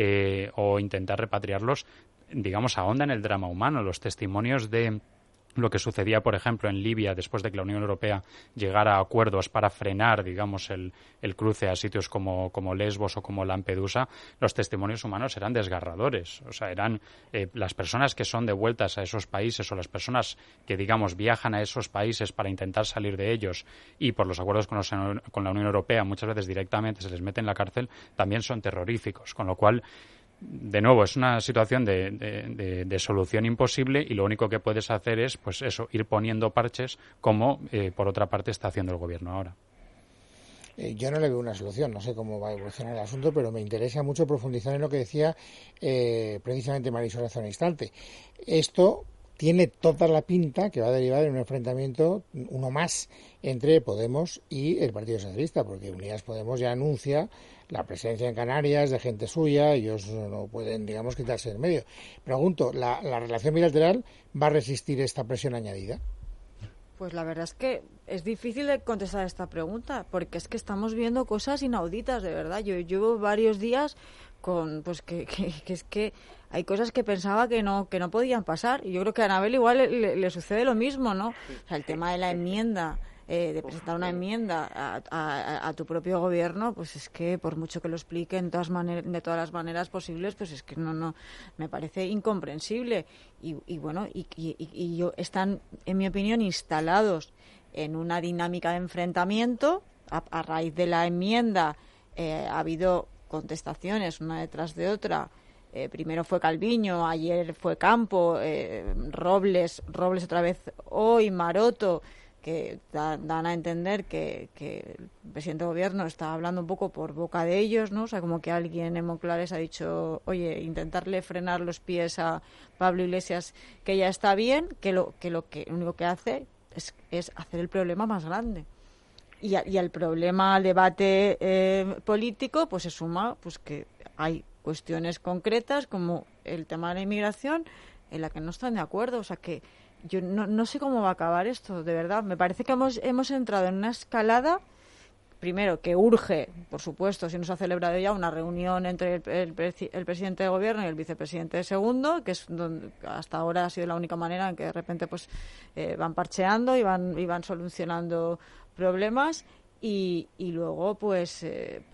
o intentar repatriarlos, digamos, ahonda en el drama humano. Los testimonios de lo que sucedía, por ejemplo, en Libia después de que la Unión Europea llegara a acuerdos para frenar, digamos, el cruce a sitios como Lesbos o como Lampedusa, los testimonios humanos eran desgarradores. O sea, eran las personas que son devueltas a esos países o las personas que, digamos, viajan a esos países para intentar salir de ellos y por los acuerdos con la Unión Europea muchas veces directamente se les mete en la cárcel, también son terroríficos. Con lo cual, de nuevo, es una situación de solución imposible y lo único que puedes hacer es, pues eso, ir poniendo parches como, por otra parte, está haciendo el Gobierno ahora. Yo no le veo una solución, no sé cómo va a evolucionar el asunto, pero me interesa mucho profundizar en lo que decía precisamente Marisol hace un instante. Esto tiene toda la pinta que va a derivar en un enfrentamiento, uno más, entre Podemos y el Partido Socialista, porque Unidas Podemos ya anuncia la presencia en Canarias de gente suya, ellos no pueden, digamos, quitarse del medio. Pregunto, ¿la relación bilateral va a resistir esta presión añadida? Pues la verdad es que es difícil de contestar esta pregunta, porque es que estamos viendo cosas inauditas, de verdad. Yo llevo varios días con, pues que es que hay cosas que pensaba que no podían pasar, y yo creo que a Anabel igual le sucede lo mismo, ¿no? O sea, el tema de la enmienda, de presentar una enmienda a tu propio gobierno, pues es que por mucho que lo explique de todas las maneras posibles, pues es que no me parece incomprensible. Y bueno, y están, en mi opinión, instalados en una dinámica de enfrentamiento. A raíz de la enmienda ha habido contestaciones una detrás de otra. Primero fue Calviño, ayer fue Campo, Robles otra vez hoy, Maroto, que dan a entender que el presidente de gobierno está hablando un poco por boca de ellos, ¿no? O sea, como que alguien en Moncloa les ha dicho, oye, intentarle frenar los pies a Pablo Iglesias, que ya está bien, que lo único que hace es hacer el problema más grande. Y al problema, al debate político, pues se suma pues que hay cuestiones concretas como el tema de la inmigración en la que no están de acuerdo. O sea que yo no sé cómo va a acabar esto, de verdad. Me parece que hemos entrado en una escalada, primero, que urge, por supuesto, si no se ha celebrado ya una reunión entre el presidente de gobierno y el vicepresidente segundo, que es donde hasta ahora ha sido la única manera en que de repente pues van parcheando y van solucionando problemas. Y luego pues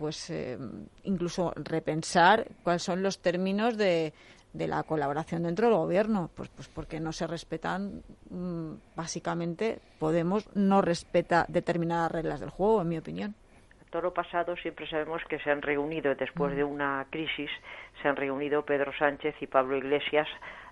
incluso repensar cuáles son los términos de la colaboración dentro del gobierno, pues porque no se respetan, básicamente Podemos no respeta determinadas reglas del juego, en mi opinión. Toro pasado siempre sabemos que se han reunido, después de una crisis, se han reunido Pedro Sánchez y Pablo Iglesias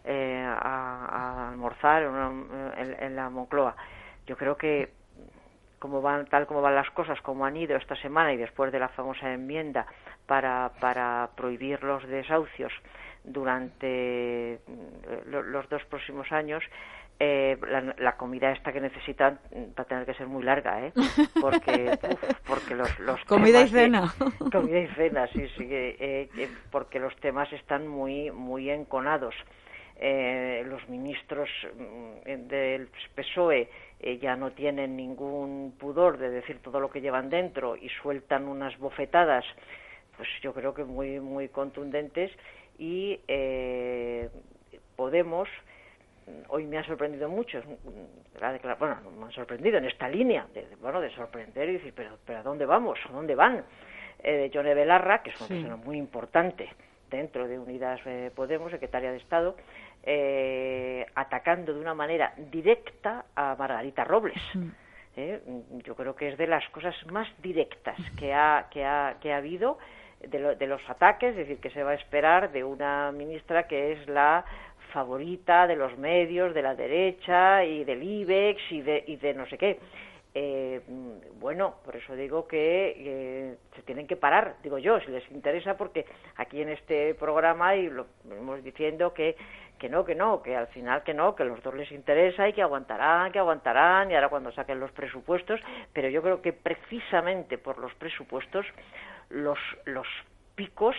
a almorzar en la Moncloa. Yo creo que tal como van las cosas, como han ido esta semana y después de la famosa enmienda para prohibir los desahucios durante los 2 próximos años, la comida esta que necesitan va a tener que ser muy larga, porque los comida y cena. Comida y cena, sí, porque los temas están muy muy enconados. Los ministros del PSOE ya no tienen ningún pudor de decir todo lo que llevan dentro y sueltan unas bofetadas, pues yo creo que muy muy contundentes. Y Podemos hoy me ha sorprendido mucho, bueno, me ha sorprendido en esta línea, de sorprender y decir, pero ¿a dónde vamos? ¿A dónde van? De Yone Belarra, que es una persona muy importante dentro de Unidas Podemos, secretaria de Estado, atacando de una manera directa a Margarita Robles. Yo creo que es de las cosas más directas que ha habido de los ataques, es decir, que se va a esperar de una ministra que es la favorita de los medios, de la derecha y del IBEX y de no sé qué. Bueno, por eso digo que se tienen que parar, digo yo, si les interesa, porque aquí en este programa y lo vamos diciendo que no, que al final que no, que a los dos les interesa y que aguantarán, y ahora cuando saquen los presupuestos, pero yo creo que precisamente por los presupuestos los picos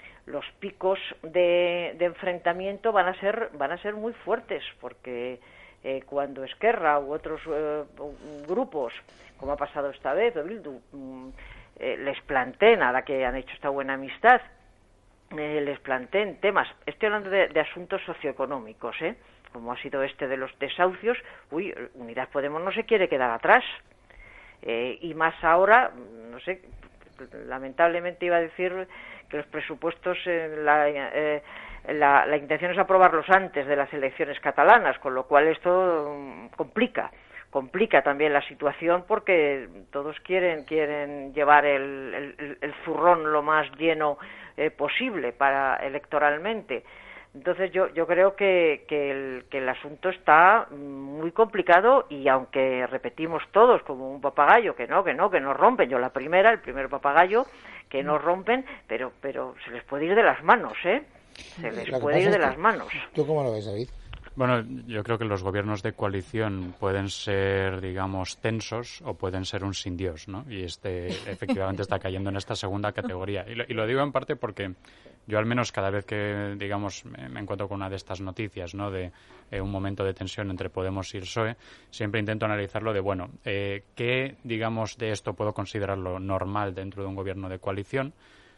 de enfrentamiento van a ser muy fuertes, porque cuando Esquerra u otros grupos, como ha pasado esta vez, o Bildu, les planteen, ahora que han hecho esta buena amistad, les planteen temas, estoy hablando de asuntos socioeconómicos, como ha sido este de los desahucios, Unidas Podemos no se quiere quedar atrás, y más ahora, no sé, lamentablemente iba a decir que los presupuestos, la intención es aprobarlos antes de las elecciones catalanas, con lo cual esto complica también la situación, porque todos quieren llevar el zurrón lo más lleno posible electoralmente. Entonces yo creo que el asunto está muy complicado, y aunque repetimos todos como un papagayo que nos rompen, yo el primer papagayo, que nos rompen, pero se les puede ir de las manos, se les puede ir de las manos. ¿Tú cómo lo ves, David? Bueno, yo creo que los gobiernos de coalición pueden ser, digamos, tensos o pueden ser un sin Dios, ¿no? Y efectivamente está cayendo en esta segunda categoría. Y lo digo en parte porque yo, al menos, cada vez que, digamos, me encuentro con una de estas noticias, ¿no?, de un momento de tensión entre Podemos y el PSOE, siempre intento analizarlo de, bueno, ¿qué, digamos, de esto puedo considerarlo normal dentro de un gobierno de coalición?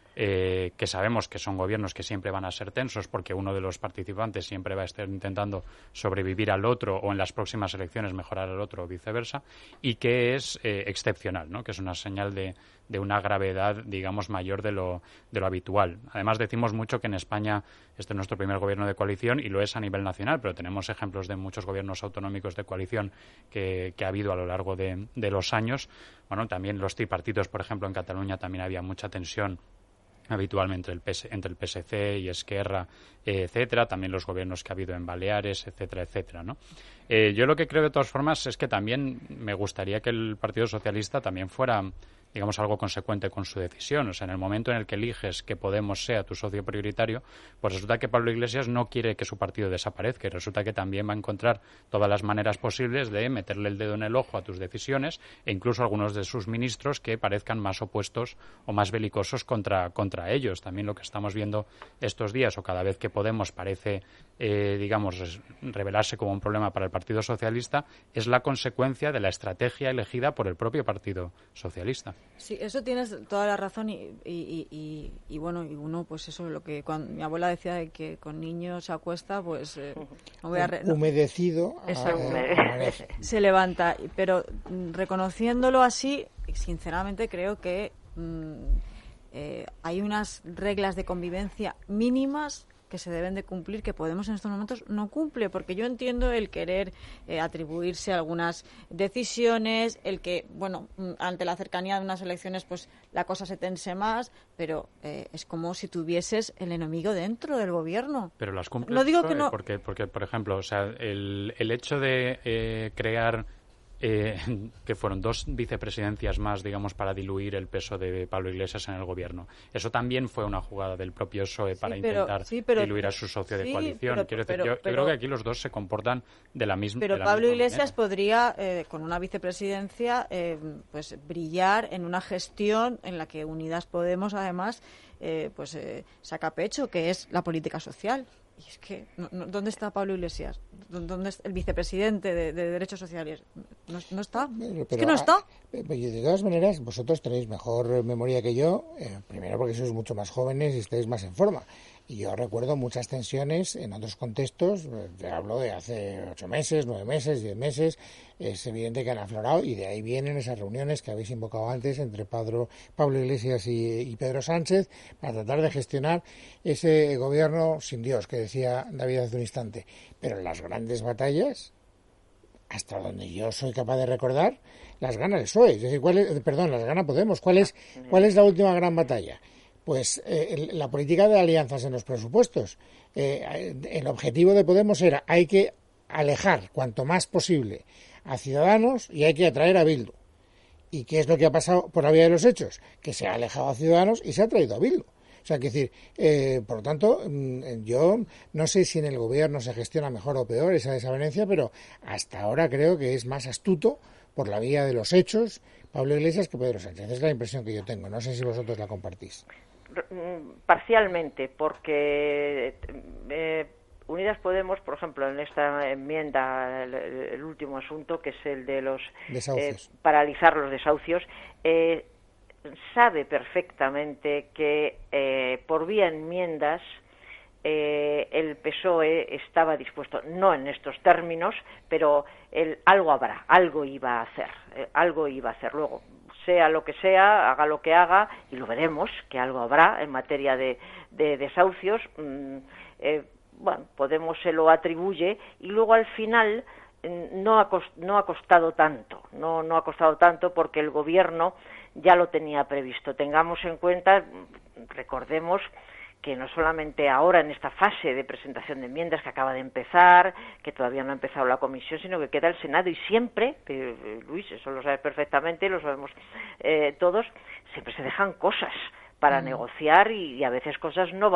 Que sabemos que son gobiernos que siempre van a ser tensos, porque uno de los participantes siempre va a estar intentando sobrevivir al otro o en las próximas elecciones mejorar al otro o viceversa, y que es excepcional, ¿no?, que es una señal de una gravedad, digamos, mayor de lo habitual. Además, decimos mucho que en España este es nuestro primer gobierno de coalición, y lo es a nivel nacional, pero tenemos ejemplos de muchos gobiernos autonómicos de coalición que ha habido a lo largo de los años. Bueno, también los tripartitos, por ejemplo, en Cataluña también había mucha tensión habitualmente entre el PSC y Esquerra, etcétera, también los gobiernos que ha habido en Baleares, etcétera, etcétera, ¿no? Yo lo que creo, de todas formas, es que también me gustaría que el Partido Socialista también fuera, digamos, algo consecuente con su decisión. O sea, en el momento en el que eliges que Podemos sea tu socio prioritario, pues resulta que Pablo Iglesias no quiere que su partido desaparezca, y resulta que también va a encontrar todas las maneras posibles de meterle el dedo en el ojo a tus decisiones, e incluso algunos de sus ministros que parezcan más opuestos o más belicosos contra ellos. También lo que estamos viendo estos días, o cada vez que Podemos parece, digamos, revelarse como un problema para el Partido Socialista, es la consecuencia de la estrategia elegida por el propio Partido Socialista. Sí, eso tienes toda la razón, y bueno, y uno, pues eso, lo que cuando mi abuela decía de que con niños se acuesta, pues no voy a humedecido se levanta, pero reconociéndolo así, sinceramente creo que hay unas reglas de convivencia mínimas que se deben de cumplir, que Podemos en estos momentos no cumple, porque yo entiendo el querer atribuirse algunas decisiones, el que, bueno, ante la cercanía de unas elecciones, pues la cosa se tense más, pero es como si tuvieses el enemigo dentro del gobierno. Pero las cumple. No digo que no. Porque, por ejemplo, o sea, el hecho de crear que fueron 2 vicepresidencias más, digamos, para diluir el peso de Pablo Iglesias en el gobierno. Eso también fue una jugada del propio PSOE para intentar diluir a su socio de coalición. Quiero decir, yo creo que aquí los dos se comportan de la misma manera. Pero Pablo Iglesias podría, con una vicepresidencia, pues brillar en una gestión en la que Unidas Podemos, además, saca pecho, que es la política social. Y es que, ¿dónde está Pablo Iglesias? ¿Dónde es el vicepresidente de Derechos Sociales? No está. Es que no está. De todas maneras, vosotros tenéis mejor memoria que yo, primero porque sois mucho más jóvenes y estáis más en forma. Y yo recuerdo muchas tensiones en otros contextos, te hablo de hace 8 meses, 9 meses, 10 meses, es evidente que han aflorado y de ahí vienen esas reuniones que habéis invocado antes entre Pablo Iglesias y Pedro Sánchez para tratar de gestionar ese gobierno sin Dios, que decía David hace un instante. Pero las grandes batallas, hasta donde yo soy capaz de recordar, las gana el PSOE, es decir, las gana Podemos. ¿Cuál es la última gran batalla? Pues la política de alianzas en los presupuestos. El objetivo de Podemos era hay que alejar cuanto más posible a Ciudadanos y hay que atraer a Bildu. ¿Y qué es lo que ha pasado por la vía de los hechos? Que se ha alejado a Ciudadanos y se ha traído a Bildu. O sea, que decir, por lo tanto, yo no sé si en el gobierno se gestiona mejor o peor esa desavenencia, pero hasta ahora creo que es más astuto por la vía de los hechos Pablo Iglesias que Pedro Sánchez. Es la impresión que yo tengo. No sé si vosotros la compartís. Parcialmente, porque Unidas Podemos, por ejemplo, en esta enmienda, el último asunto, que es el de los paralizar los desahucios, sabe perfectamente que por vía enmiendas el PSOE estaba dispuesto, no en estos términos, pero algo habrá, algo iba a hacer, luego sea lo que sea, haga lo que haga, y lo veremos, que algo habrá en materia de desahucios. Podemos se lo atribuye y luego al final no ha costado tanto, no ha costado tanto porque el gobierno ya lo tenía previsto. Tengamos en cuenta, recordemos que no solamente ahora en esta fase de presentación de enmiendas que acaba de empezar, que todavía no ha empezado la comisión, sino que queda el Senado y siempre, Luis, eso lo sabes perfectamente, lo sabemos todos, siempre se dejan cosas para negociar y a veces cosas no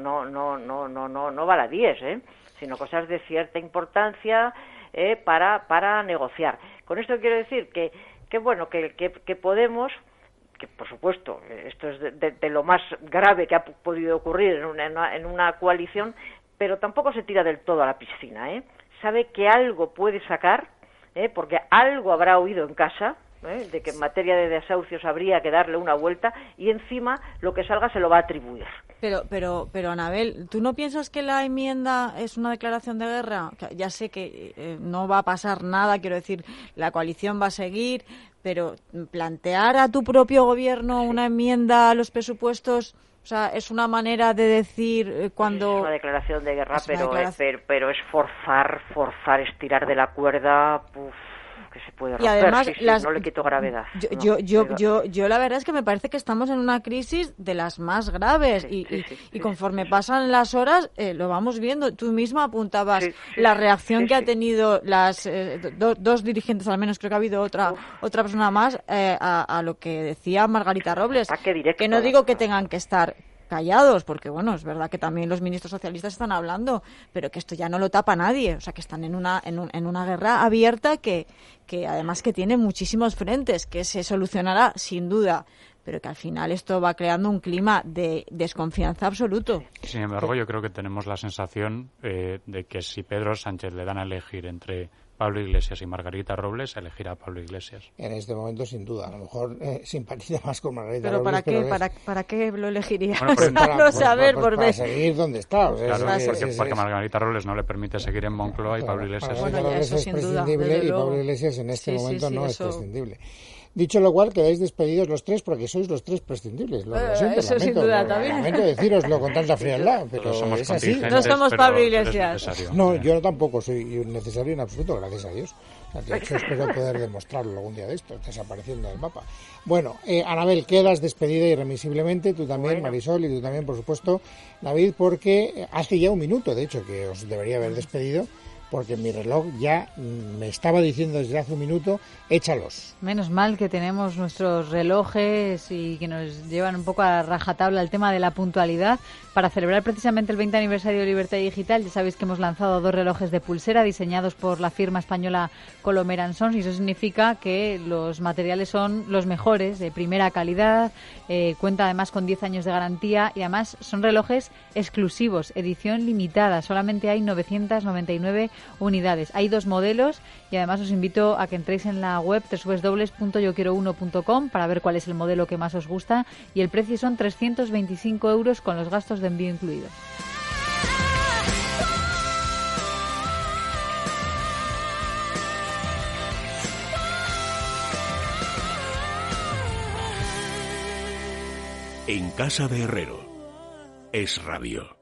baladíes, sino cosas de cierta importancia para negociar. Con esto quiero decir que Podemos, que por supuesto esto es de lo más grave que ha podido ocurrir en una coalición, pero tampoco se tira del todo a la piscina, sabe que algo puede sacar, porque algo habrá oído en casa, de que en materia de desahucios habría que darle una vuelta y encima lo que salga se lo va a atribuir. Pero Anabel, ¿tú no piensas que la enmienda es una declaración de guerra? Ya sé que no va a pasar nada, quiero decir, la coalición va a seguir, pero plantear a tu propio gobierno una enmienda a los presupuestos, o sea, es una manera de decir cuando... Es una declaración de guerra, pero es forzar, estirar de la cuerda... que se puede romper, y además no le quito gravedad. Yo la verdad es que me parece que estamos en una crisis de las más graves y conforme pasan las horas lo vamos viendo. Tú misma apuntabas la reacción que ha tenido las dos dirigentes, al menos creo que ha habido otra persona más a lo que decía Margarita Robles, que no digo que tengan que estar callados, porque bueno, es verdad que también los ministros socialistas están hablando, pero que esto ya no lo tapa nadie, o sea, que están en una guerra abierta que además que tiene muchísimos frentes, que se solucionará sin duda, pero que al final esto va creando un clima de desconfianza absoluto. Sin embargo, yo creo que tenemos la sensación de que si Pedro Sánchez le dan a elegir entre Pablo Iglesias y Margarita Robles, elegirá a Pablo Iglesias. En este momento, sin duda. A lo mejor simpatiza más con Margarita Robles. ¿Pero para qué lo elegiría? Bueno, para seguir donde está. O sea, claro, porque Margarita Robles no le permite seguir en Moncloa y Pablo Iglesias... Margarita Robles es prescindible y Pablo Iglesias en este momento no es prescindible. Dicho lo cual, quedáis despedidos los tres porque sois los tres prescindibles. Lo siento, eso sin duda también. Lamento deciroslo con tanta frialdad, pero es así. No somos Pablo Iglesias. No, yo tampoco soy necesario en absoluto, gracias a Dios. O sea, de hecho, espero poder demostrarlo algún día de esto, desapareciendo del mapa. Bueno, Anabel, quedas despedida irremisiblemente, tú también, Marisol, y tú también, por supuesto, David, porque hace ya un minuto, de hecho, que os debería haber despedido, porque mi reloj ya me estaba diciendo desde hace un minuto, échalos. Menos mal que tenemos nuestros relojes y que nos llevan un poco a rajatabla el tema de la puntualidad. Para celebrar precisamente el 20 aniversario de Libertad Digital, ya sabéis que hemos lanzado 2 relojes de pulsera diseñados por la firma española Colomer & Sons, y eso significa que los materiales son los mejores, de primera calidad, cuenta además con 10 años de garantía y además son relojes exclusivos, edición limitada, solamente hay 999 unidades. Hay 2 modelos y además os invito a que entréis en la web www.yoquierouno.com para ver cuál es el modelo que más os gusta, y el precio son 325 euros con los gastos de envío incluidos. En casa de Herrero, Es Radio.